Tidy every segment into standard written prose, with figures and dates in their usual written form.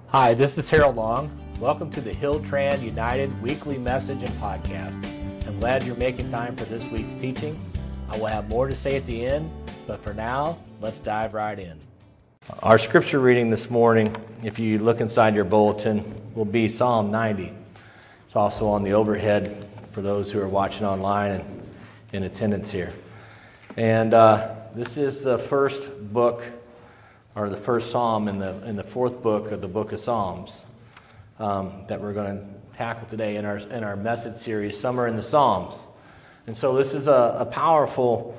Hi, this is Harold Long. Welcome to the Hilltran United weekly message and podcast. I'm glad you're making time for this week's teaching. I will have more to say at the end, but for now, let's dive right in. Our scripture reading this morning, if you look inside your bulletin, will be Psalm 90. It's also on the overhead for those who are watching online and in attendance here. And this is the first book, or the first psalm in the fourth book of the book of Psalms that we're going to tackle today in our message series, Summer in the Psalms. And so this is a powerful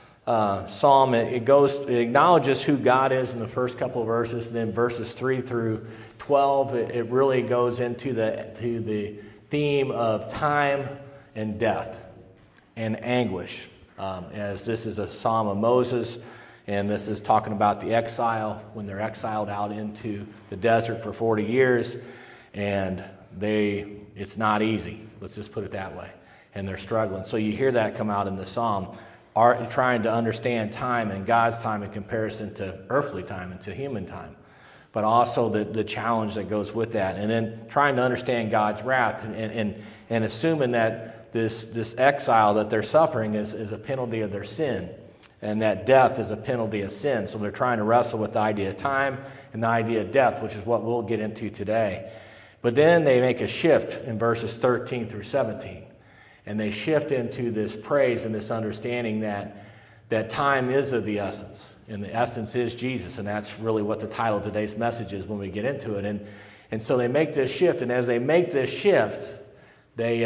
psalm. It acknowledges who God is in the first couple of verses, and then verses 3 through 12, it really goes into the theme of time and death and anguish, as this is a psalm of Moses. And this is talking about the exile, when they're exiled out into the desert for 40 years. And it's not easy. Let's just put it that way. And they're struggling. So you hear that come out in the psalm, trying to understand time and God's time in comparison to earthly time and to human time. But also the challenge that goes with that. And then trying to understand God's wrath and assuming that this exile that they're suffering is a penalty of their sin. And that death is a penalty of sin. So they're trying to wrestle with the idea of time and the idea of death, which is what we'll get into today. But then they make a shift in verses 13 through 17. And they shift into this praise and this understanding that time is of the essence. And the essence is Jesus. And that's really what the title of today's message is when we get into it. And so they make this shift. And as they make this shift, they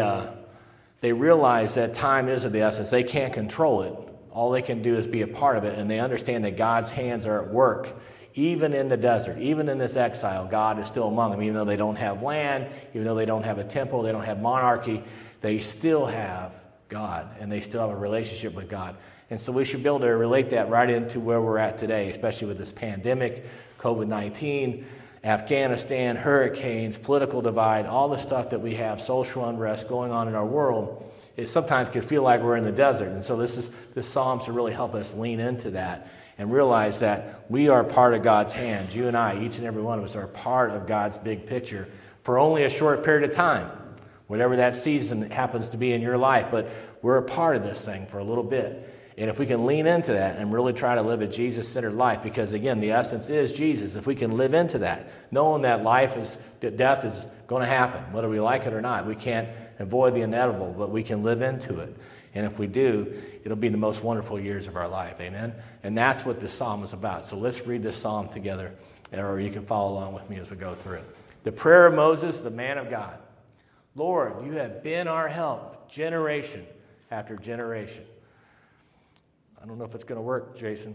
realize that time is of the essence. They can't control it. All they can do is be a part of it, and they understand that God's hands are at work. Even in the desert, even in this exile, God is still among them. Even though they don't have land, even though they don't have a temple, they don't have monarchy, they still have God, and they still have a relationship with God. And so we should be able to relate that right into where we're at today, especially with this pandemic, COVID-19, Afghanistan, hurricanes, political divide, all the stuff that we have, social unrest going on in our world. It sometimes can feel like we're in the desert. And so this psalm should really help us lean into that and realize that we are part of God's hands. You and I, each and every one of us, are part of God's big picture for only a short period of time, whatever that season happens to be in your life. But we're a part of this thing for a little bit. And if we can lean into that and really try to live a Jesus-centered life, because again, the essence is Jesus. If we can live into that, knowing that death is going to happen, whether we like it or not, we can't avoid the inevitable, but we can live into it. And if we do, it'll be the most wonderful years of our life. Amen? And that's what this psalm is about. So let's read this psalm together, or you can follow along with me as we go through it. The prayer of Moses, the man of God. Lord, you have been our help, generation after generation. I don't know if it's going to work, Jason.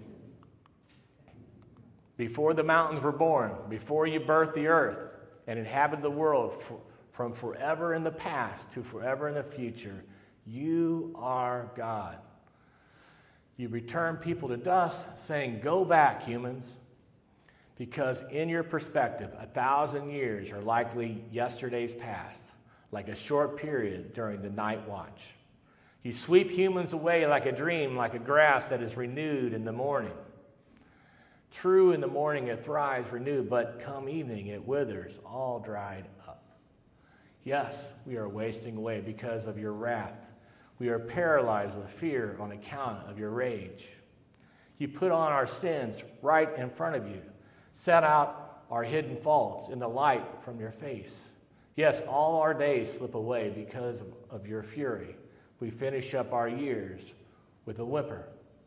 Before the mountains were born, before you birthed the earth and inhabited the world, from forever in the past to forever in the future, you are God. You return people to dust, saying, go back, humans, because in your perspective, 1,000 years are likely yesterday's past, like a short period during the night watch. You sweep humans away like a dream, like a grass that is renewed in the morning. True, in the morning it thrives renewed, but come evening it withers, all dried up. Yes, we are wasting away because of your wrath. We are paralyzed with fear on account of your rage. You put on our sins right in front of you. Set out our hidden faults in the light from your face. Yes, all our days slip away because of your fury. We finish up our years with a whimper.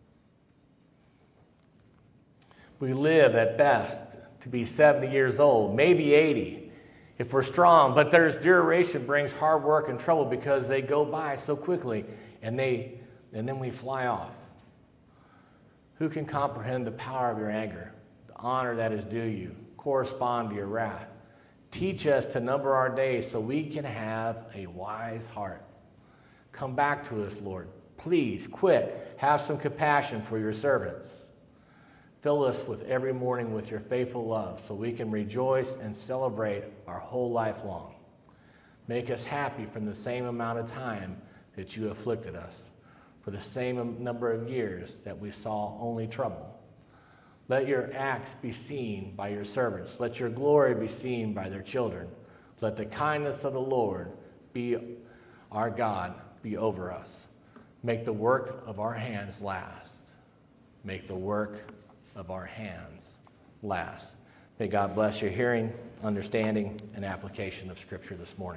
We live at best to be 70 years old, maybe 80 if we're strong, but there's duration brings hard work and trouble because they go by so quickly and then we fly off. Who can comprehend the power of your anger, the honor that is due you, correspond to your wrath? Teach us to number our days so we can have a wise heart. Come back to us, Lord. Please, quick, have some compassion for your servants. Fill us with every morning with your faithful love so we can rejoice and celebrate our whole life long. Make us happy from the same amount of time that you afflicted us, for the same number of years that we saw only trouble. Let your acts be seen by your servants. Let your glory be seen by their children. Let the kindness of the Lord be our God be over us. Make the work of our hands last. Make the work of our hands last. May God bless your hearing, understanding, and application of Scripture this morning.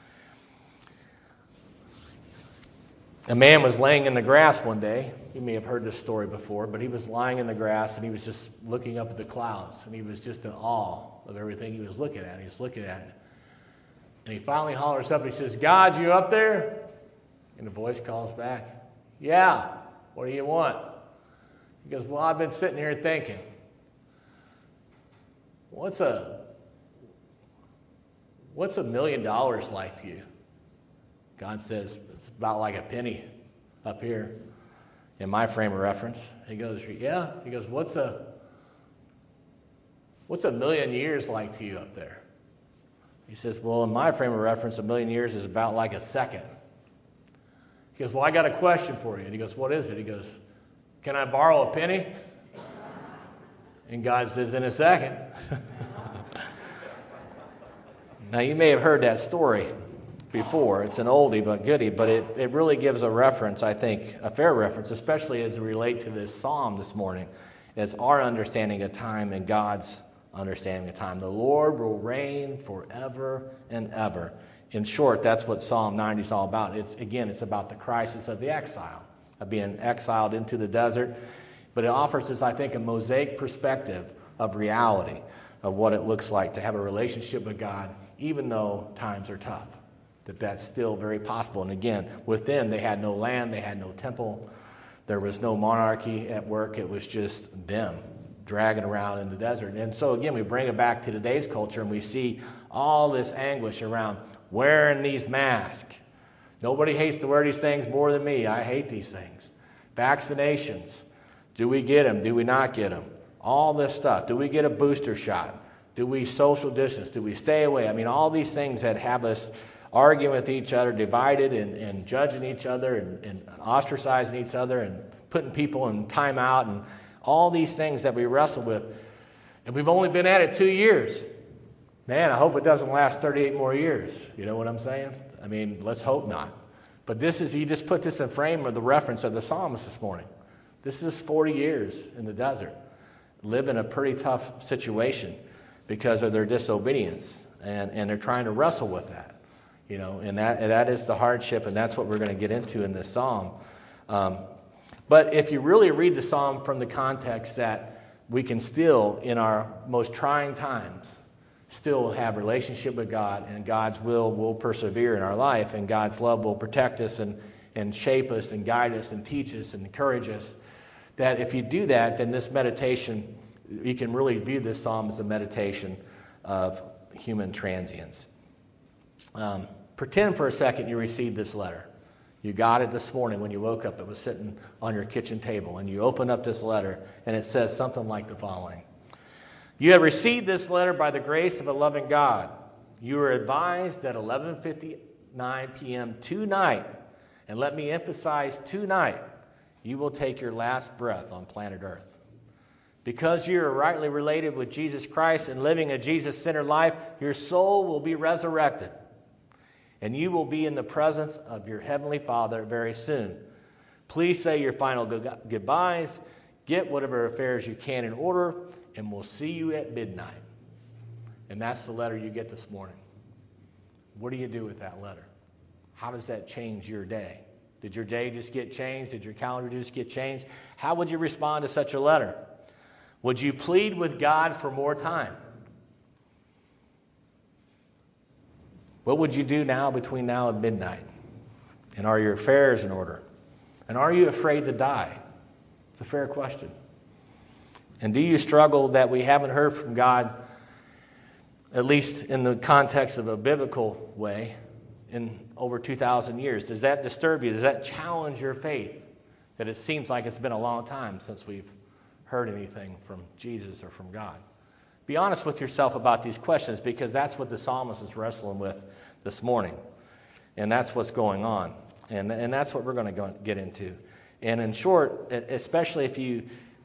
A man was laying in the grass one day. You may have heard this story before, but he was lying in the grass and he was just looking up at the clouds, and he was just in awe of everything he was looking at. He was looking at it. And he finally hollers up, he says, "God, you up there?" And the voice calls back, "Yeah, what do you want?" He goes, "Well, I've been sitting here thinking, what's $1 million like to you?" God says, "It's about like a penny up here in my frame of reference." He goes, "Yeah." He goes, What's a million years like to you up there?" He says, "Well, in my frame of reference, a million years is about like a second." He goes, "Well, I got a question for you." And he goes, "What is it?" He goes, "Can I borrow a penny?" And God says, "In a second." Now, you may have heard that story before. It's an oldie but goodie, but it really gives a reference, I think, a fair reference, especially as it relates to this psalm this morning, as our understanding of time and God's understanding of time. The Lord will reign forever and ever. In short, that's what Psalm 90 is all about. It's about the crisis of the exile, of being exiled into the desert. But it offers us, I think, a mosaic perspective of reality, of what it looks like to have a relationship with God, even though times are tough. That's still very possible. And again, with them, they had no land, they had no temple, there was no monarchy at work. It was just them dragging around in the desert. And so again, we bring it back to today's culture, and we see all this anguish around wearing these masks. Nobody hates to wear these things more than me. I hate these things. Vaccinations. Do we get them? Do we not get them? All this stuff. Do we get a booster shot? Do we social distance? Do we stay away? I mean, all these things that have us arguing with each other, divided and judging each other and ostracizing each other and putting people in timeout and all these things that we wrestle with. And we've only been at it 2 years. Man, I hope it doesn't last 38 more years. You know what I'm saying? I mean, let's hope not. But you just put this in frame of the reference of the psalmist this morning. This is 40 years in the desert, living a pretty tough situation because of their disobedience. And they're trying to wrestle with that. And that is the hardship, and that's what we're going to get into in this psalm. But if you really read the psalm from the context that we can still, in our most trying times, still have relationship with God, and God's will persevere in our life, and God's love will protect us and shape us and guide us and teach us and encourage us, that if you do that, then this meditation, you can really view this psalm as a meditation of human transience. Pretend for a second you received this letter. You got it this morning when you woke up. It was sitting on your kitchen table, and you open up this letter, and it says something like the following. You have received this letter by the grace of a loving God. You are advised at 11:59 p.m. tonight, and let me emphasize tonight, you will take your last breath on planet Earth. Because you are rightly related with Jesus Christ and living a Jesus-centered life, your soul will be resurrected. And you will be in the presence of your Heavenly Father very soon. Please say your final goodbyes, get whatever affairs you can in order, and we'll see you at midnight. And that's the letter you get this morning. What do you do with that letter? How does that change your day? Did your day just get changed? Did your calendar just get changed? How would you respond to such a letter? Would you plead with God for more time? What would you do now between now and midnight? And are your affairs in order? And are you afraid to die? It's a fair question. And do you struggle that we haven't heard from God, at least in the context of a biblical way, in over 2,000 years? Does that disturb you? Does that challenge your faith? That it seems like it's been a long time since we've heard anything from Jesus or from God? Be honest with yourself about these questions, because that's what the psalmist is wrestling with this morning. And that's what's going on. And that's what we're going to get into. And in short, especially if you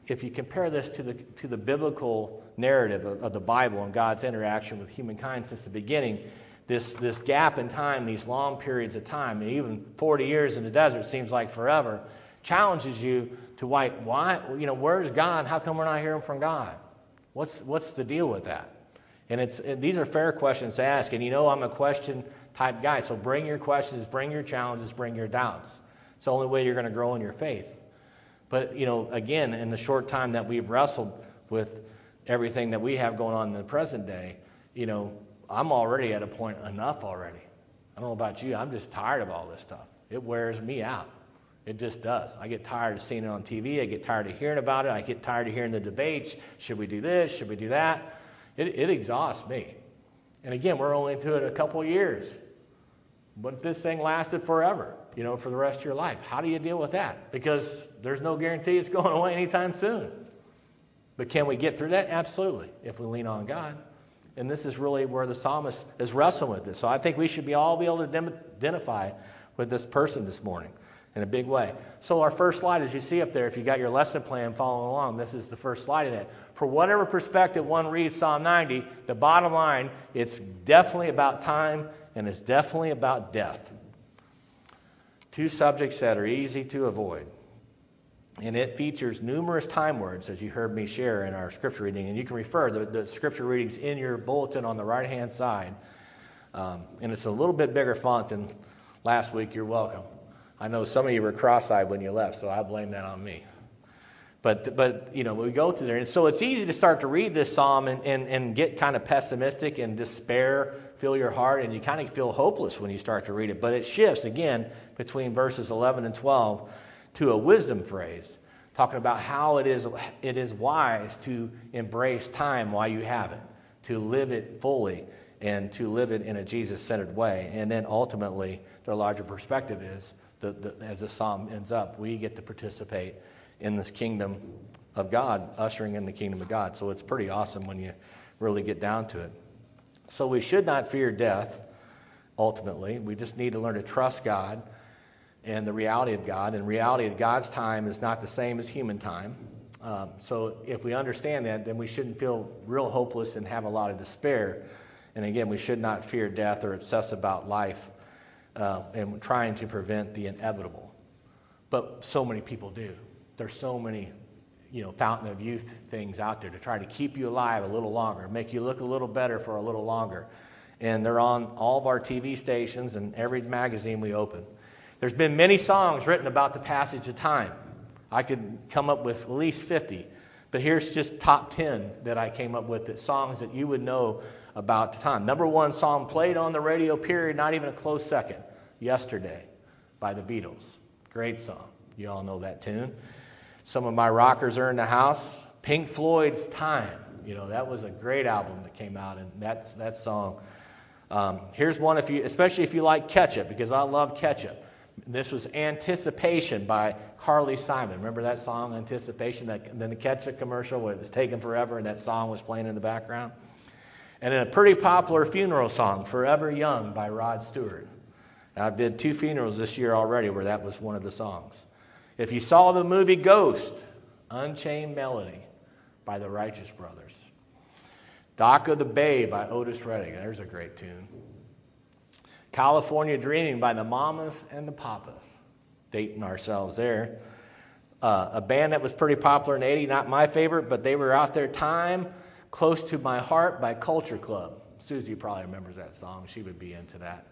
if you compare this to the biblical narrative of the Bible and God's interaction with humankind since the beginning, this gap in time, these long periods of time, and even 40 years in the desert seems like forever, challenges you to why, where's God? How come we're not hearing from God? What's the deal with that? And these are fair questions to ask. And I'm a question type guy. So bring your questions, bring your challenges, bring your doubts. It's the only way you're going to grow in your faith. But, again, in the short time that we've wrestled with everything that we have going on in the present day, I'm already at a point, enough already. I don't know about you. I'm just tired of all this stuff. It wears me out. It just does. I get tired of seeing it on TV. I get tired of hearing about it. I get tired of hearing the debates. Should we do this? Should we do that? It exhausts me. And again, we're only into it a couple of years. But this thing lasted forever, for the rest of your life. How do you deal with that? Because there's no guarantee it's going away anytime soon. But can we get through that? Absolutely, if we lean on God. And this is really where the psalmist is wrestling with this. So I think we should all be able to identify with this person this morning in a big way. So our first slide, as you see up there, if you got your lesson plan following along, this is the first slide of that. For whatever perspective one reads Psalm 90, the bottom line, it's definitely about time and it's definitely about death. Two subjects that are easy to avoid. And it features numerous time words, as you heard me share in our scripture reading. And you can refer the scripture readings in your bulletin on the right-hand side. And it's a little bit bigger font than last week. You're welcome. I know some of you were cross-eyed when you left, so I blame that on me. But we go through there. And so it's easy to start to read this psalm and get kind of pessimistic and despair fill your heart, and you kind of feel hopeless when you start to read it. But it shifts, again, between verses 11 and 12 to a wisdom phrase, talking about how it is wise to embrace time while you have it, to live it fully, and to live it in a Jesus-centered way. And then ultimately, the larger perspective is, as the psalm ends up, we get to participate in this kingdom of God, ushering in the kingdom of God. So it's pretty awesome when you really get down to it. So we should not fear death, ultimately. We just need to learn to trust God and the reality of God. And reality of God's time is not the same as human time. So if we understand that, then we shouldn't feel real hopeless and have a lot of despair. And again, we should not fear death or obsess about life and trying to prevent the inevitable. But so many people do. There's so many, fountain of youth things out there to try to keep you alive a little longer, make you look a little better for a little longer. And they're on all of our TV stations and every magazine we open. There's been many songs written about the passage of time. I could come up with at least 50. But here's just top 10 that I came up with, that songs that you would know about the time. Number one song played on the radio, period, not even a close second, Yesterday by the Beatles. Great song. You all know that tune. Some of my rockers are in the house. Pink Floyd's Time. That was a great album that came out, and that's that song. Here's one, especially if you like ketchup, because I love ketchup. This was Anticipation by Carly Simon. Remember that song, Anticipation? Then the ketchup commercial where it was taking forever and that song was playing in the background. And then a pretty popular funeral song, Forever Young by Rod Stewart. I did 2 funerals this year already where that was one of the songs. If you saw the movie Ghost, Unchained Melody by the Righteous Brothers. Dock of the Bay by Otis Redding. There's a great tune. California Dreaming by the Mamas and the Papas. Dating ourselves there. A band that was pretty popular in the 80s, not my favorite, but they were out there. Time, Close to My Heart by Culture Club. Susie probably remembers that song. She would be into that.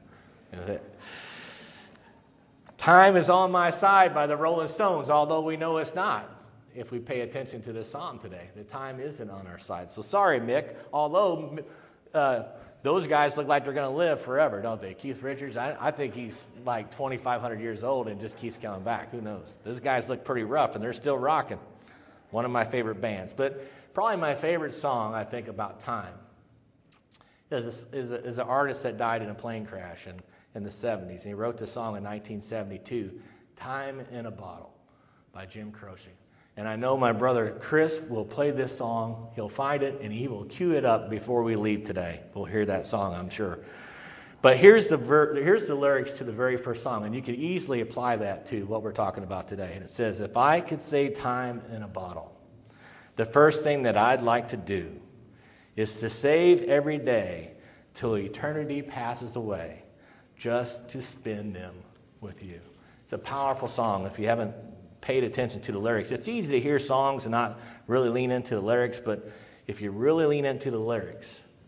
Time is on My Side by the Rolling Stones, although we know it's not. If we pay attention to this psalm today, the time isn't on our side. So sorry, Mick, although those guys look like they're going to live forever, don't they? Keith Richards, I think he's like 2,500 years old and just keeps coming back. Who knows? Those guys look pretty rough, and they're still rocking. One of my favorite bands. But probably my favorite song, I think, about time is an artist that died in a plane crash in the 70s. And he wrote this song in 1972, Time in a Bottle by Jim Croce. And I know my brother Chris will play this song. He'll find it, and he will cue it up before we leave today. We'll hear that song, I'm sure. But here's the lyrics to the very first song, and you can easily apply that to what we're talking about today. And it says, if I could save time in a bottle, The first thing that I'd like to do is to save every day till eternity passes away, just to spend them with you. It's a powerful song if you haven't paid attention to the lyrics. It's easy to hear songs and not really lean into the lyrics, but if you really lean into the lyrics,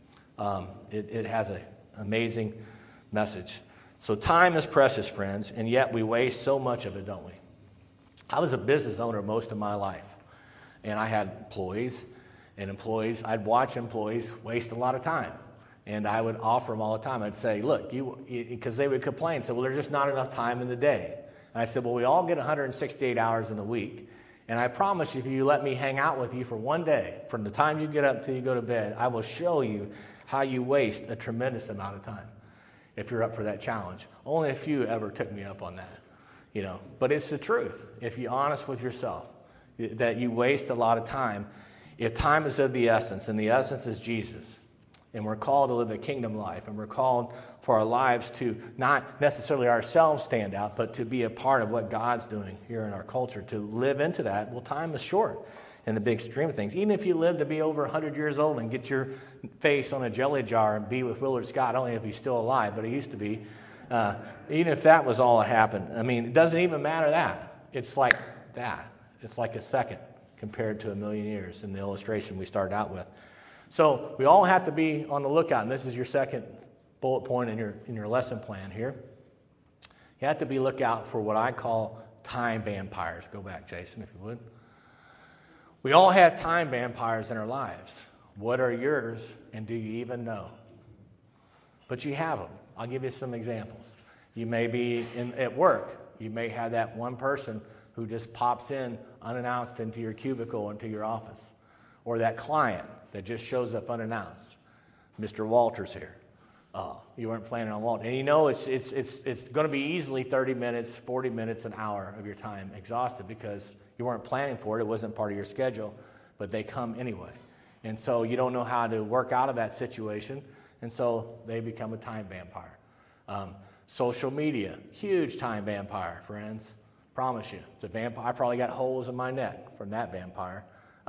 it has an amazing message. So time is precious, friends, and yet we waste so much of it, don't we? I was a business owner most of my life, and I had employees, I'd watch employees waste a lot of time. And I would offer them all the time. I'd say, look, because they would complain, say, well, there's just not enough time in the day. And I said, well, we all get 168 hours in a week. And I promise you, if you let me hang out with you for one day, from the time you get up till you go to bed, I will show you how you waste a tremendous amount of time if you're up for that challenge. Only a few ever took me up on that, But it's the truth. If you're honest with yourself, that you waste a lot of time. If time is of the essence, and the essence is Jesus, and we're called to live a kingdom life, and we're called for our lives to not necessarily ourselves stand out, but to be a part of what God's doing here in our culture, to live into that. Well, time is short in the big stream of things. Even if you live to be over 100 years old and get your face on a jelly jar and be with Willard Scott, I don't know if he's still alive, but he used to be. Even if that was all that happened, it doesn't even matter that. It's like that. It's like a second compared to 1,000,000 years in the illustration we started out with. So we all have to be on the lookout, and this is your second bullet point in your lesson plan here. You have to be lookout for what I call time vampires. Go back, Jason, if you would. We all have time vampires in our lives. What are yours, and do you even know? But you have them. I'll give you some examples. You may be at work. You may have that one person who just pops in unannounced into your cubicle, into your office. Or that client that just shows up unannounced. Mr. Walters here. You weren't planning on Walter. And it's going to be easily 30 minutes, 40 minutes, an hour of your time exhausted because you weren't planning for it. It wasn't part of your schedule, but they come anyway. And so you don't know how to work out of that situation, and so they become a time vampire. Social media, huge time vampire, friends. Promise you. It's a vampire. I probably got holes in my neck from that vampire.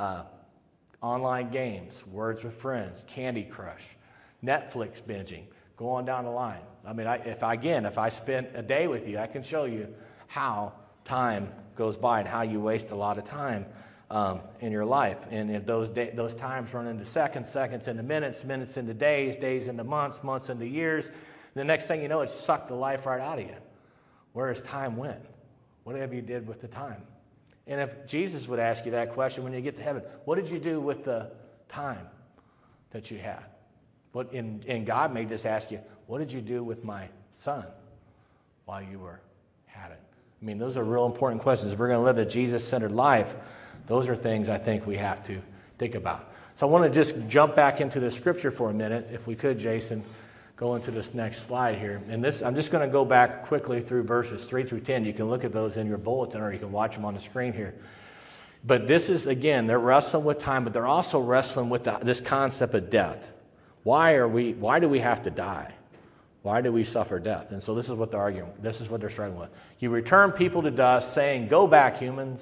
Online games, Words with Friends, Candy Crush, Netflix binging, go on down the line. If I spend a day with you, I can show you how time goes by and how you waste a lot of time in your life. And if those times run into seconds, seconds into minutes, minutes into days, days into months, months into years, the next thing you know, it's sucked the life right out of you. Where has time went? What have you did with the time? And if Jesus would ask you that question when you get to heaven, what did you do with the time that you had? And God may just ask you, what did you do with my son while you had it? Those are real important questions. If we're going to live a Jesus-centered life, those are things I think we have to think about. So I want to just jump back into the scripture for a minute, if we could, Jason. Go into this next slide here. And I'm just going to go back quickly through verses 3 through 10. You can look at those in your bulletin or you can watch them on the screen here. But this is, again, they're wrestling with time, but they're also wrestling with this concept of death. Why do we have to die? Why do we suffer death? And so this is what they're arguing. This is what they're struggling with. You return people to dust, saying, go back, humans.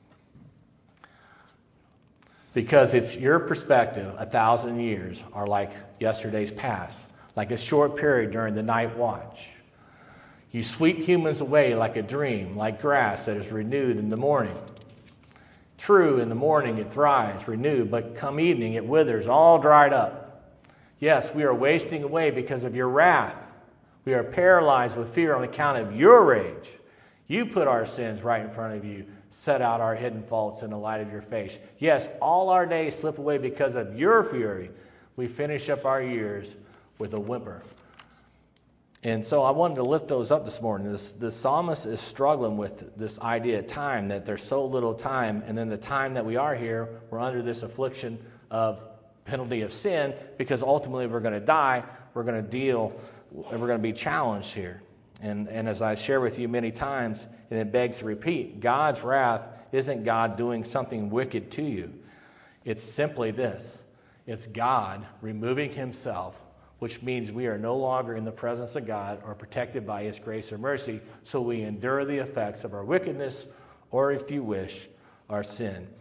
Because it's your perspective, 1,000 years are like yesterday's past. Like a short period during the night watch. You sweep humans away like a dream, like grass that is renewed in the morning. True, in the morning it thrives, renewed, but come evening it withers, all dried up. Yes, we are wasting away because of your wrath. We are paralyzed with fear on account of your rage. You put our sins right in front of you, set out our hidden faults in the light of your face. Yes, all our days slip away because of your fury. We finish up our years with a whimper. And so I wanted to lift those up this morning. The psalmist is struggling with this idea of time, that there's so little time, and then the time that we are here, we're under this affliction of penalty of sin, because ultimately we're going to die, we're going to deal, and we're going to be challenged here. And as I share with you many times, and it begs to repeat, God's wrath isn't God doing something wicked to you. It's simply this. It's God removing himself, which means we are no longer in the presence of God or protected by his grace or mercy, so we endure the effects of our wickedness, or if you wish, our sin.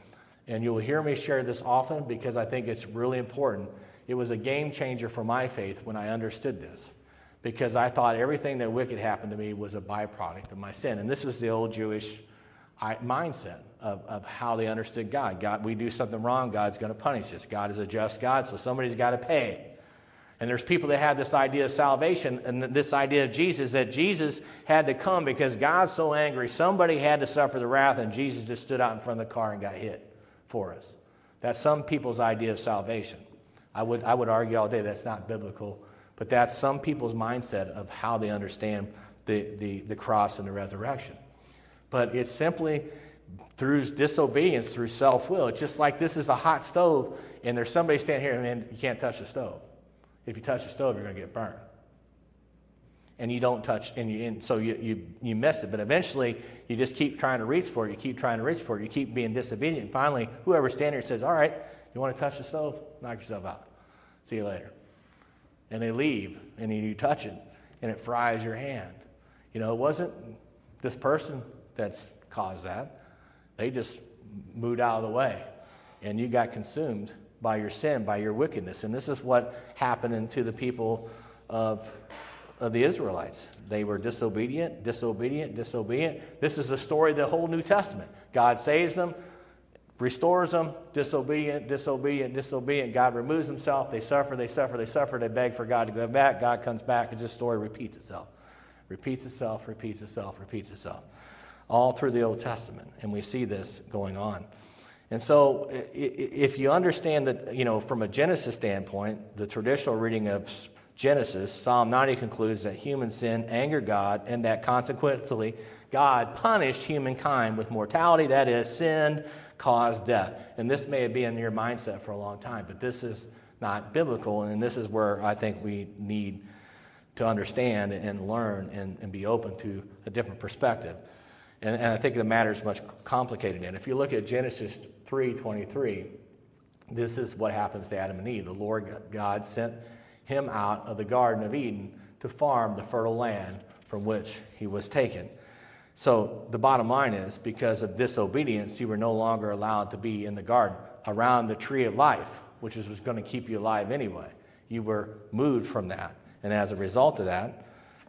And you'll hear me share this often because I think it's really important. It was a game changer for my faith when I understood this, because I thought everything that wicked happened to me was a byproduct of my sin. And this was the old Jewish mindset of how they understood God. God, we do something wrong, God's going to punish us. God is a just God, so somebody's got to pay. And there's people that have this idea of salvation and this idea of Jesus, that Jesus had to come because God's so angry, somebody had to suffer the wrath, and Jesus just stood out in front of the car and got hit for us. That's some people's idea of salvation. I would argue all day that's not biblical, but that's some people's mindset of how they understand the cross and the resurrection. But it's simply through disobedience, through self-will. It's just like this is a hot stove, and there's somebody standing here, and you can't touch the stove. If you touch the stove, you're going to get burned. And you don't touch, and so you miss it. But eventually, you just keep trying to reach for it. You keep trying to reach for it. You keep being disobedient. And finally, whoever's standing here says, all right, you want to touch the stove? Knock yourself out. See you later. And they leave, and you touch it, and it fries your hand. It wasn't this person that's caused that. They just moved out of the way, and you got consumed by your sin, by your wickedness. And this is what happened to the people of the Israelites. They were disobedient. This is the story of the whole New Testament. God saves them, restores them, disobedient. God removes himself. They suffer. They beg for God to go back. God comes back, and this story repeats itself. All through the Old Testament. And we see this going on. And so if you understand that, from a Genesis standpoint, the traditional reading of Genesis, Psalm 90 concludes that human sin angered God, and that consequently God punished humankind with mortality, that is, sin caused death. And this may be in your mindset for a long time, but this is not biblical, and this is where I think we need to understand and learn and be open to a different perspective. And I think the matter is much complicated. And if you look at Genesis 3:23, this is what happens to Adam and Eve. The Lord God sent him out of the Garden of Eden to farm the fertile land from which he was taken. So the bottom line is, because of disobedience, you were no longer allowed to be in the garden around the tree of life, which was going to keep you alive anyway. You were moved from that. And as a result of that,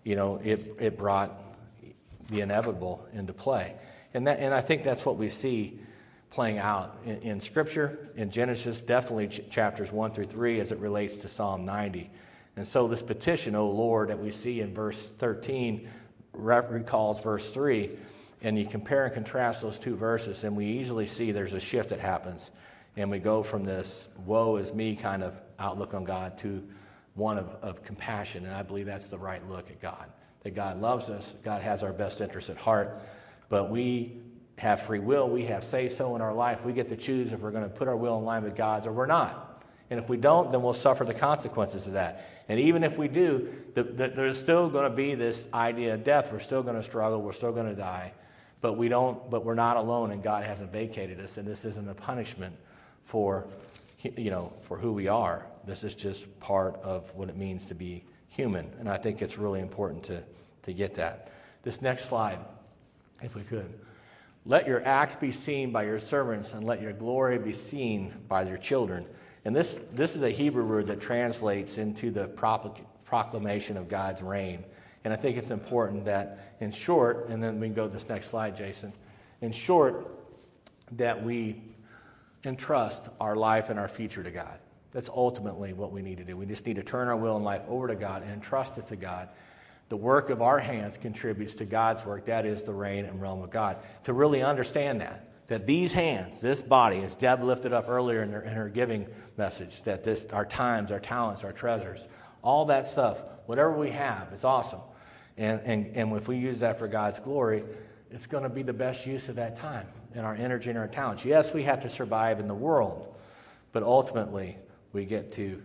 it brought the inevitable into play. And I think that's what we see playing out in Scripture, in Genesis, definitely chapters 1 through 3 as it relates to Psalm 90. And so this petition, O Lord, that we see in verse 13 recalls verse 3, and you compare and contrast those two verses, and we easily see there's a shift that happens. And we go from this woe is me kind of outlook on God to one of compassion, and I believe that's the right look at God. That God loves us, God has our best interests at heart, but we have free will, we have say-so in our life. We get to choose if we're going to put our will in line with God's or we're not. And if we don't, then we'll suffer the consequences of that. And even if we do, there's still going to be this idea of death. We're still going to struggle, we're still going to die, but we're not alone, and God hasn't vacated us, and this isn't a punishment for who we are. This is just part of what it means to be human, and I think it's really important to get that. This next slide, if we could. Let your acts be seen by your servants, and let your glory be seen by your children. And this is a Hebrew word that translates into the proclamation of God's reign. And I think it's important that, in short, and then we can go to this next slide, Jason. In short, that we entrust our life and our future to God. That's ultimately what we need to do. We just need to turn our will and life over to God and entrust it to God. The work of our hands contributes to God's work. That is the reign and realm of God. To really understand that these hands, this body, as Deb lifted up earlier in her giving message, that our times, our talents, our treasures, all that stuff, whatever we have, is awesome. And if we use that for God's glory, it's going to be the best use of that time and our energy and our talents. Yes, we have to survive in the world, but ultimately we get to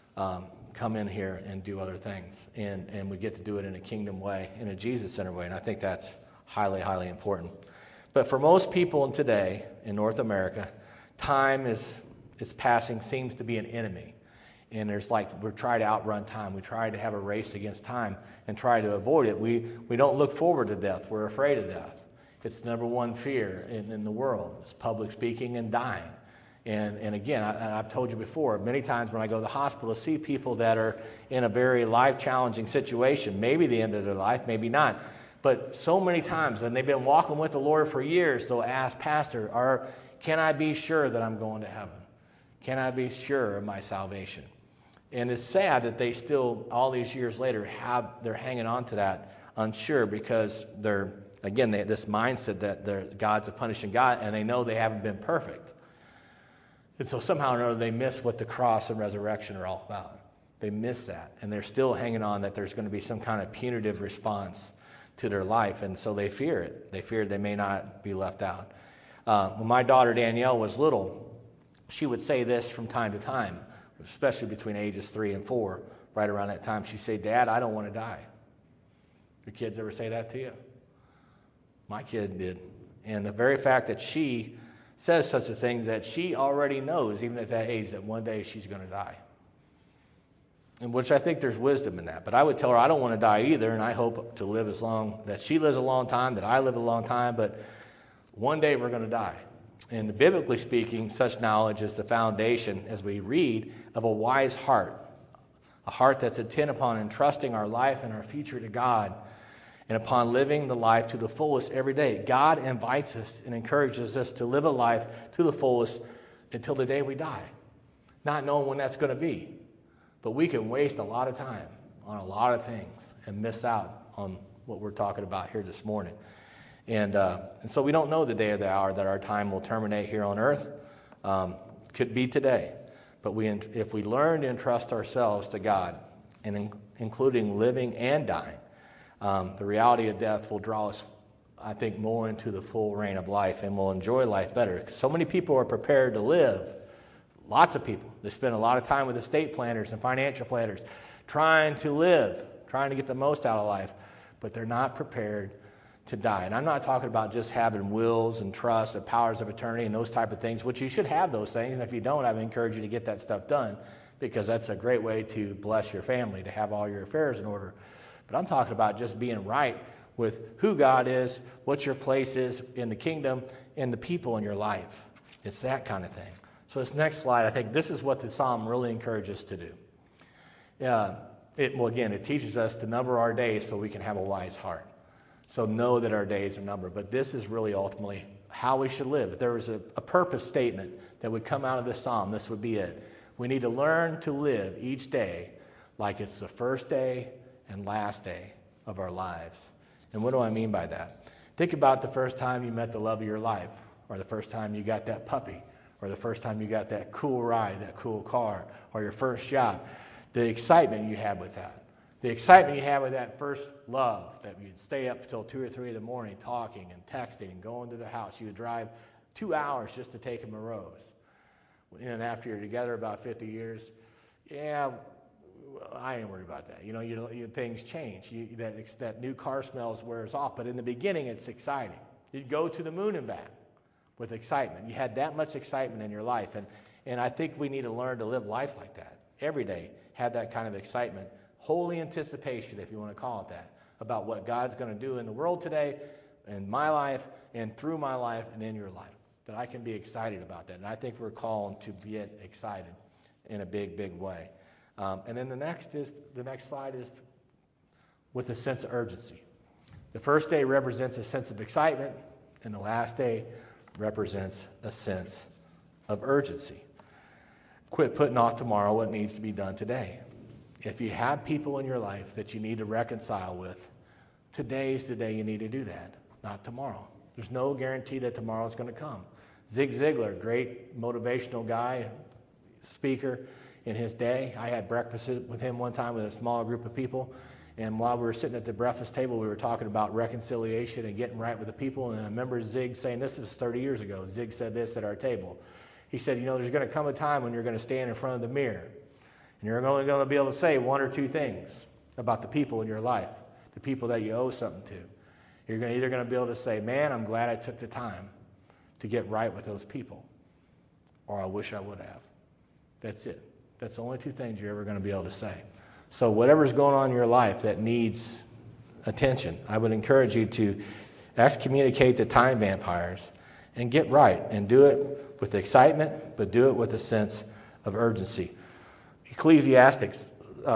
come in here and do other things. And we get to do it in a kingdom way, in a Jesus-centered way. And I think that's highly, highly important. But for most people today in North America, time is passing seems to be an enemy. And we're trying to outrun time. We try to have a race against time and try to avoid it. We don't look forward to death. We're afraid of death. It's the number one fear in the world. It's public speaking and dying. And again, I've told you before, many times when I go to the hospital to see people that are in a very life-challenging situation, maybe the end of their life, maybe not, but so many times, and they've been walking with the Lord for years, they'll ask, Pastor, can I be sure that I'm going to heaven? Can I be sure of my salvation? And it's sad that they still, all these years later, they're hanging on to that unsure because they have this mindset that God's a punishing God, and they know they haven't been perfect. And so somehow or another they miss what the cross and resurrection are all about. They miss that, and they're still hanging on that there's going to be some kind of punitive response to their life, and so they fear it. They fear they may not be left out. When my daughter Danielle was little, she would say this from time to time, especially between ages 3 and 4, right around that time. She'd say, Dad, I don't want to die. Your kids ever say that to you? My kid did. And the very fact that she says such a thing, that she already knows, even at that age, that one day she's going to die. And which I think there's wisdom in that. But I would tell her I don't want to die either, and I hope to live as long, that she lives a long time, that I live a long time, but one day we're going to die. And biblically speaking, such knowledge is the foundation, as we read, of a wise heart. A heart that's intent upon entrusting our life and our future to God, and upon living the life to the fullest every day. God invites us and encourages us to live a life to the fullest until the day we die, not knowing when that's going to be. But we can waste a lot of time on a lot of things and miss out on what we're talking about here this morning. And so we don't know the day or the hour that our time will terminate here on earth. Could be today. But if we learn to entrust ourselves to God, and including living and dying, the reality of death will draw us, I think, more into the full reign of life, and we'll enjoy life better. So many people are prepared to live. Lots of people. They spend a lot of time with estate planners and financial planners trying to live, trying to get the most out of life, but they're not prepared to die. And I'm not talking about just having wills and trusts and powers of attorney and those type of things, which you should have those things. And if you don't, I would encourage you to get that stuff done, because that's a great way to bless your family, to have all your affairs in order. But I'm talking about just being right with who God is, what your place is in the kingdom, and the people in your life. It's that kind of thing. So this next slide, I think this is what the psalm really encourages us to do. It teaches us to number our days so we can have a wise heart. So know that our days are numbered. But this is really ultimately how we should live. If there was a purpose statement that would come out of this psalm, this would be it. We need to learn to live each day like it's the first day and last day of our lives. And what do I mean by that? Think about the first time you met the love of your life, or the first time you got that puppy, or the first time you got that cool ride, that cool car, or your first job. The excitement you had with that. The excitement you had with that first love, that you'd stay up until 2 or 3 in the morning talking and texting and going to the house. You would drive 2 hours just to take them a rose. And after you're together about 50 years, I ain't worried about that. Things change. That new car smells wears off. But in the beginning, it's exciting. You'd go to the moon and back with excitement. You had that much excitement in your life. And I think we need to learn to live life like that. Every day, have that kind of excitement. Holy anticipation, if you want to call it that, about what God's going to do in the world today, in my life, and through my life, and in your life. That I can be excited about that. And I think we're called to get excited in a big, big way. And then the next slide is with a sense of urgency. The first day represents a sense of excitement, and the last day represents a sense of urgency. Quit putting off tomorrow what needs to be done today. If you have people in your life that you need to reconcile with, today's the day you need to do that, not tomorrow. There's no guarantee that tomorrow's going to come. Zig Ziglar, great motivational guy, speaker in his day. I had breakfast with him one time with a small group of people, and while we were sitting at the breakfast table, we were talking about reconciliation and getting right with the people, and I remember Zig saying, this was 30 years ago, Zig said this at our table. He said, there's going to come a time when you're going to stand in front of the mirror, and you're only going to be able to say 1 or 2 things about the people in your life, the people that you owe something to. You're either going to be able to say, man, I'm glad I took the time to get right with those people, or I wish I would have. That's it. That's the only 2 things you're ever going to be able to say. So whatever's going on in your life that needs attention, I would encourage you to excommunicate the time vampires and get right, and do it with excitement, but do it with a sense of urgency. Ecclesiastes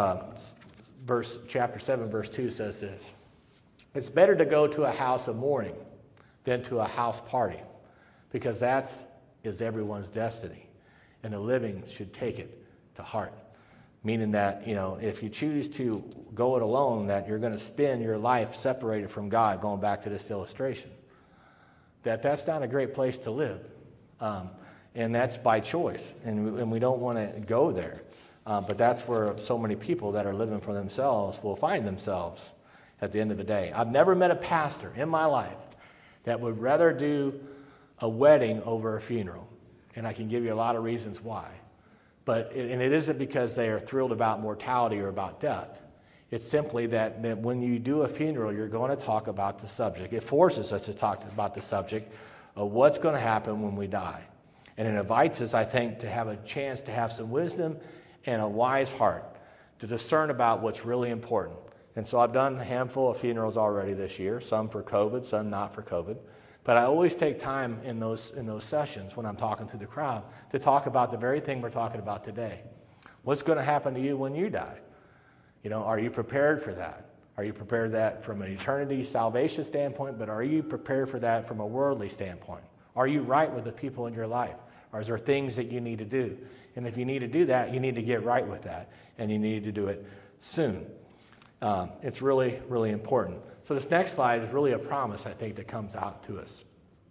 chapter 7, verse 2 says this: "It's better to go to a house of mourning than to a house party, because that is everyone's destiny, and the living should take it to heart." Meaning that, if you choose to go it alone, that you're going to spend your life separated from God, going back to this illustration, that's not a great place to live. And that's by choice, and we don't want to go there. But that's where so many people that are living for themselves will find themselves at the end of the day. I've never met a pastor in my life that would rather do a wedding over a funeral. And I can give you a lot of reasons why. And it isn't because they are thrilled about mortality or about death. It's simply that when you do a funeral, you're going to talk about the subject. It forces us to talk about the subject of what's going to happen when we die. And it invites us, I think, to have a chance to have some wisdom and a wise heart to discern about what's really important. And so I've done a handful of funerals already this year, some for COVID, some not for COVID. But I always take time in those sessions when I'm talking to the crowd to talk about the very thing we're talking about today. What's going to happen to you when you die? Are you prepared for that? Are you prepared for that from an eternity salvation standpoint, but are you prepared for that from a worldly standpoint? Are you right with the people in your life? Or is there things that you need to do? And if you need to do that, you need to get right with that, and you need to do it soon. It's really, really important. So this next slide is really a promise, I think, that comes out to us.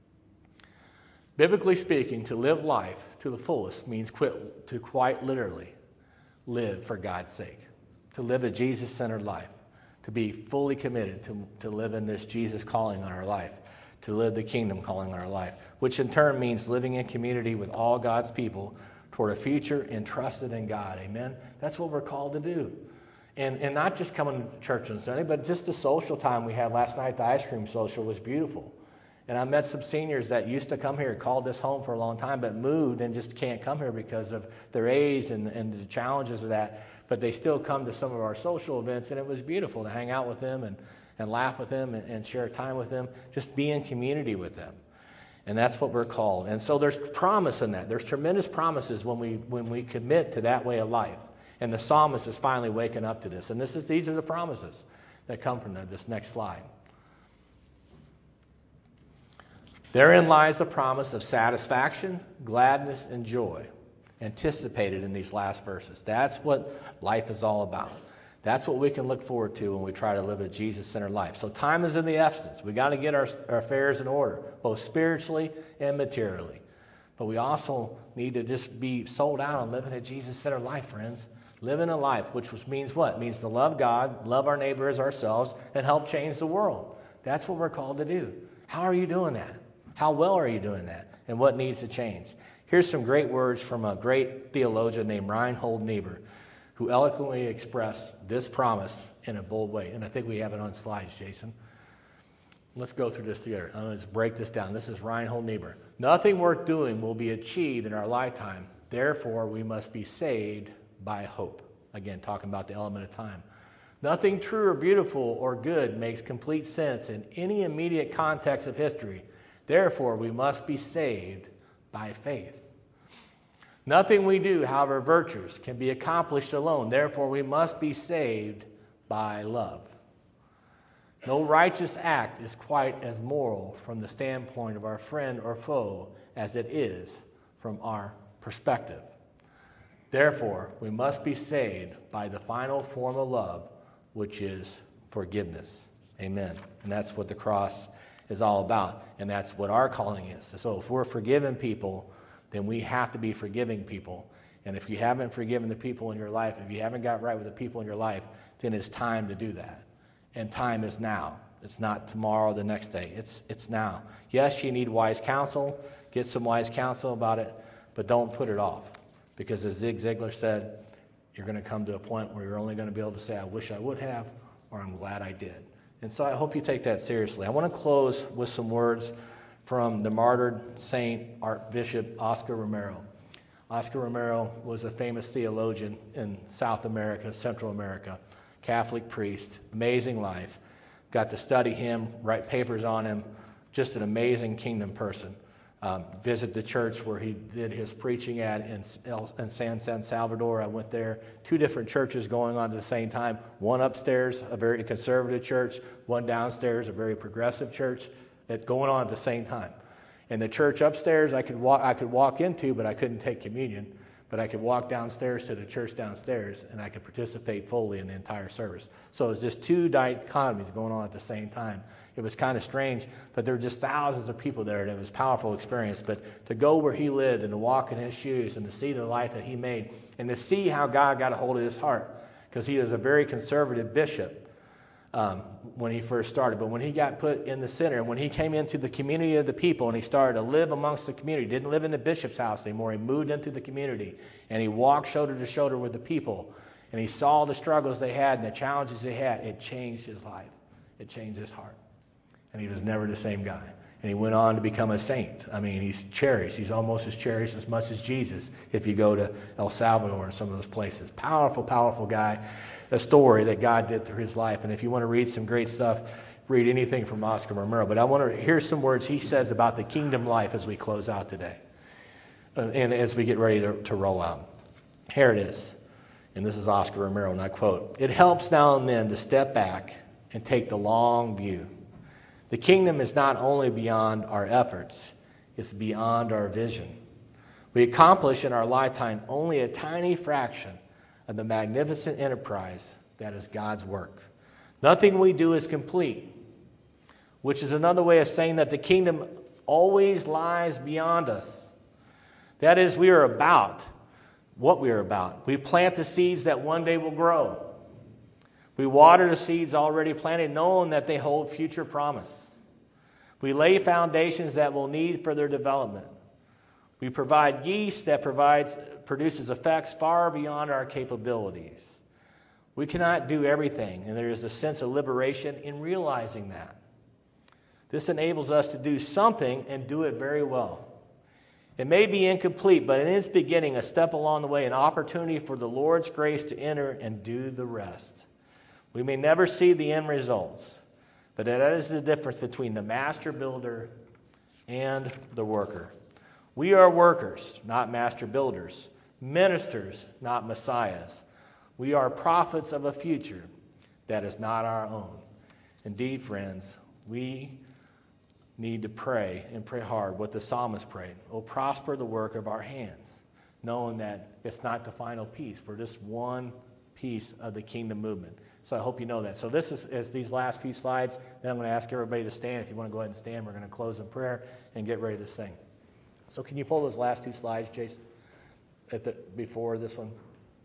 Biblically speaking, to live life to the fullest means to quite literally live for God's sake, to live a Jesus-centered life, to be fully committed to live in this Jesus calling on our life, to live the kingdom calling on our life, which in turn means living in community with all God's people toward a future entrusted in God. Amen? That's what we're called to do. And not just coming to church on Sunday, but just the social time we had last night. The ice cream social was beautiful. And I met some seniors that used to come here, called this home for a long time, but moved and just can't come here because of their age and the challenges of that. But they still come to some of our social events, and it was beautiful to hang out with them and laugh with them and share time with them, just be in community with them. And that's what we're called. And so there's promise in that. There's tremendous promises when we commit to that way of life. And the psalmist is finally waking up to this. And these are the promises that come from this next slide. Therein lies the promise of satisfaction, gladness, and joy, anticipated in these last verses. That's what life is all about. That's what we can look forward to when we try to live a Jesus-centered life. So time is in the essence. We got to get our affairs in order, both spiritually and materially. But we also need to just be sold out on living a Jesus-centered life, friends. Living a life, means what? It means to love God, love our neighbor as ourselves, and help change the world. That's what we're called to do. How are you doing that? How well are you doing that? And what needs to change? Here's some great words from a great theologian named Reinhold Niebuhr, who eloquently expressed this promise in a bold way. And I think we have it on slides, Jason. Let's go through this together. I'm going to just break this down. This is Reinhold Niebuhr. Nothing worth doing will be achieved in our lifetime. Therefore, we must be saved by hope. Again, talking about the element of time. Nothing true or beautiful or good makes complete sense in any immediate context of history. Therefore, we must be saved by faith. Nothing we do, however virtuous, can be accomplished alone. Therefore, we must be saved by love. No righteous act is quite as moral from the standpoint of our friend or foe as it is from our perspective. Therefore, we must be saved by the final form of love, which is forgiveness. Amen. And that's what the cross is all about. And that's what our calling is. So if we're forgiving people, then we have to be forgiving people. And if you haven't forgiven the people in your life, if you haven't got right with the people in your life, then it's time to do that. And time is now. It's not tomorrow or the next day. It's now. Yes, you need wise counsel. Get some wise counsel about it. But don't put it off. Because as Zig Ziglar said, you're going to come to a point where you're only going to be able to say, I wish I would have, or I'm glad I did. And so I hope you take that seriously. I want to close with some words from the martyred Saint Archbishop Oscar Romero. Oscar Romero was a famous theologian in South America, Central America, Catholic priest, amazing life. Got to study him, write papers on him, just an amazing kingdom person. Visit the church where he did his preaching at in San Salvador. I went there. 2 different churches going on at the same time. One upstairs, a very conservative church. One downstairs, a very progressive church. Going on at the same time. And the church upstairs I could walk into, but I couldn't take communion. But I could walk downstairs to the church downstairs, and I could participate fully in the entire service. So it was just 2 dichotomies going on at the same time. It was kind of strange, but there were just thousands of people there, and it was a powerful experience. But to go where he lived and to walk in his shoes and to see the life that he made and to see how God got a hold of his heart, because he was a very conservative bishop when he first started. But when he got put in the center, and when he came into the community of the people and he started to live amongst the community, didn't live in the bishop's house anymore, he moved into the community and he walked shoulder to shoulder with the people and he saw the struggles they had and the challenges they had. It changed his life. It changed his heart. And he was never the same guy. And he went on to become a saint. I mean, he's cherished. He's almost as cherished as much as Jesus if you go to El Salvador and some of those places. Powerful, powerful guy. A story that God did through his life. And if you want to read some great stuff, read anything from Oscar Romero. But I want to hear some words he says about the kingdom life as we close out today. And as we get ready to roll out. Here it is. And this is Oscar Romero, and I quote, "It helps now and then to step back and take the long view. The kingdom is not only beyond our efforts, it's beyond our vision. We accomplish in our lifetime only a tiny fraction of the magnificent enterprise that is God's work. Nothing we do is complete, which is another way of saying that the kingdom always lies beyond us. That is, we are about what we are about. We plant the seeds that one day will grow. We water the seeds already planted, knowing that they hold future promise. We lay foundations that will need further development. We provide yeast that produces effects far beyond our capabilities. We cannot do everything, and there is a sense of liberation in realizing that. This enables us to do something and do it very well. It may be incomplete, but in its beginning, a step along the way, an opportunity for the Lord's grace to enter and do the rest. We may never see the end results, but that is the difference between the master builder and the worker. We are workers, not master builders, ministers, not messiahs. We are prophets of a future that is not our own. Indeed, friends, we need to pray and pray hard what the psalmist prayed. Oh, prosper the work of our hands, knowing that it's not the final piece. We're just one piece of the kingdom movement. So I hope you know that. So this is these last few slides. Then I'm going to ask everybody to stand. If you want to go ahead and stand, we're going to close in prayer and get ready to sing. So can you pull those last 2 slides, Jason, before this one?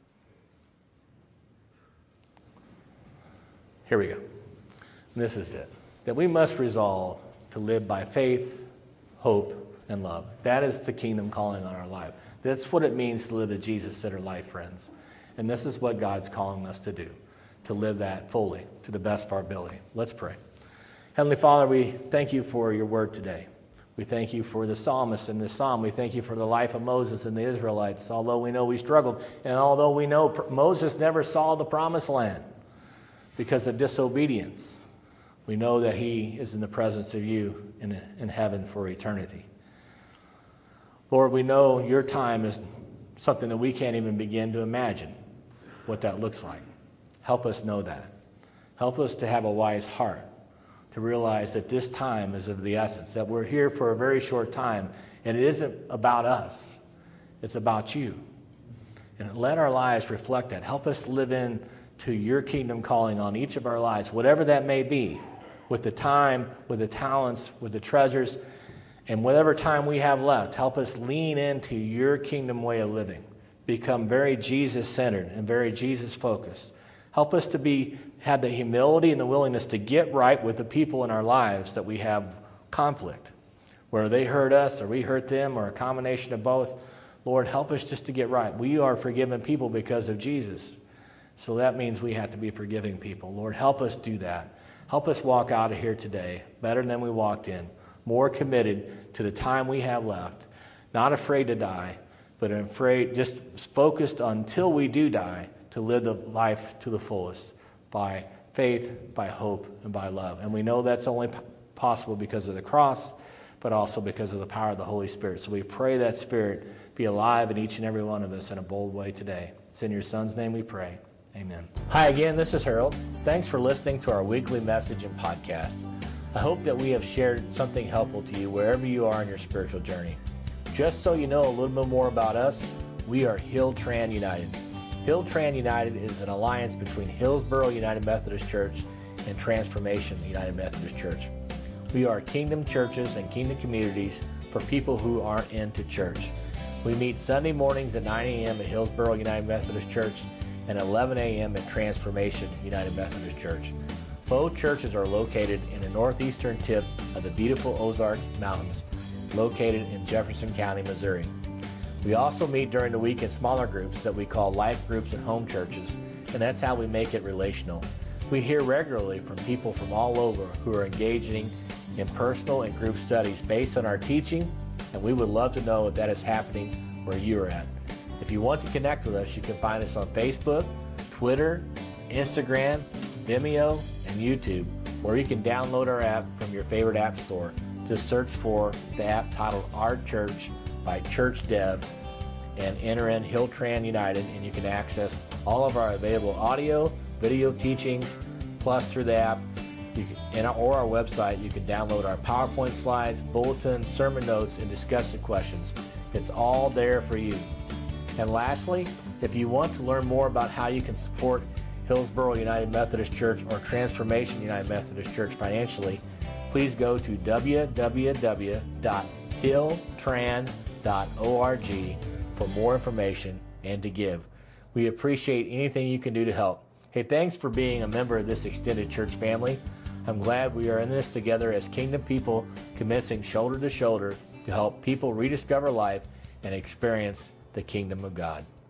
Here we go. And this is it. That we must resolve to live by faith, hope, and love. That is the kingdom calling on our life. That's what it means to live a Jesus-centered life, friends. And this is what God's calling us to do, to live that fully, to the best of our ability. Let's pray. Heavenly Father, we thank you for your word today. We thank you for the psalmist in this psalm. We thank you for the life of Moses and the Israelites, although we know we struggled, and although we know Moses never saw the promised land because of disobedience. We know that he is in the presence of you in heaven for eternity. Lord, we know your time is something that we can't even begin to imagine what that looks like. Help us know that. Help us to have a wise heart, to realize that this time is of the essence, that we're here for a very short time, and it isn't about us. It's about you. And let our lives reflect that. Help us live into your kingdom calling on each of our lives, whatever that may be, with the time, with the talents, with the treasures, and whatever time we have left. Help us lean into your kingdom way of living. Become very Jesus-centered and very Jesus-focused. Help us to have the humility and the willingness to get right with the people in our lives that we have conflict. Where they hurt us or we hurt them or a combination of both. Lord, help us just to get right. We are forgiven people because of Jesus. So that means we have to be forgiving people. Lord, help us do that. Help us walk out of here today better than we walked in. More committed to the time we have left. Not afraid to die, but afraid, just focused until we do die, to live the life to the fullest by faith, by hope, and by love. And we know that's only possible because of the cross, but also because of the power of the Holy Spirit. So we pray that Spirit be alive in each and every one of us in a bold way today. It's in your Son's name we pray. Amen. Hi again, this is Harold. Thanks for listening to our weekly message and podcast. I hope that we have shared something helpful to you wherever you are in your spiritual journey. Just so you know a little bit more about us, we are Hilltran United. Hilltran United is an alliance between Hillsboro United Methodist Church and Transformation United Methodist Church. We are kingdom churches and kingdom communities for people who aren't into church. We meet Sunday mornings at 9 a.m. at Hillsboro United Methodist Church and 11 a.m. at Transformation United Methodist Church. Both churches are located in the northeastern tip of the beautiful Ozark Mountains, located in Jefferson County, Missouri. We also meet during the week in smaller groups that we call life groups and home churches, and that's how we make it relational. We hear regularly from people from all over who are engaging in personal and group studies based on our teaching, and we would love to know if that is happening where you are at. If you want to connect with us, you can find us on Facebook, Twitter, Instagram, Vimeo, and YouTube, or you can download our app from your favorite app store. Just search for the app titled Our Church by Church Dev and enter in Hilltran United, and you can access all of our available audio, video teachings, plus through the app or our website, you can download our PowerPoint slides, bulletins, sermon notes, and discussion questions. It's all there for you. And lastly, if you want to learn more about how you can support Hillsboro United Methodist Church or Transformation United Methodist Church financially, please go to www.hilltran.org for more information and to give. We appreciate anything you can do to help. Hey, thanks for being a member of this extended church family. I'm glad we are in this together as kingdom people, commencing shoulder to shoulder to help people rediscover life and experience the kingdom of God.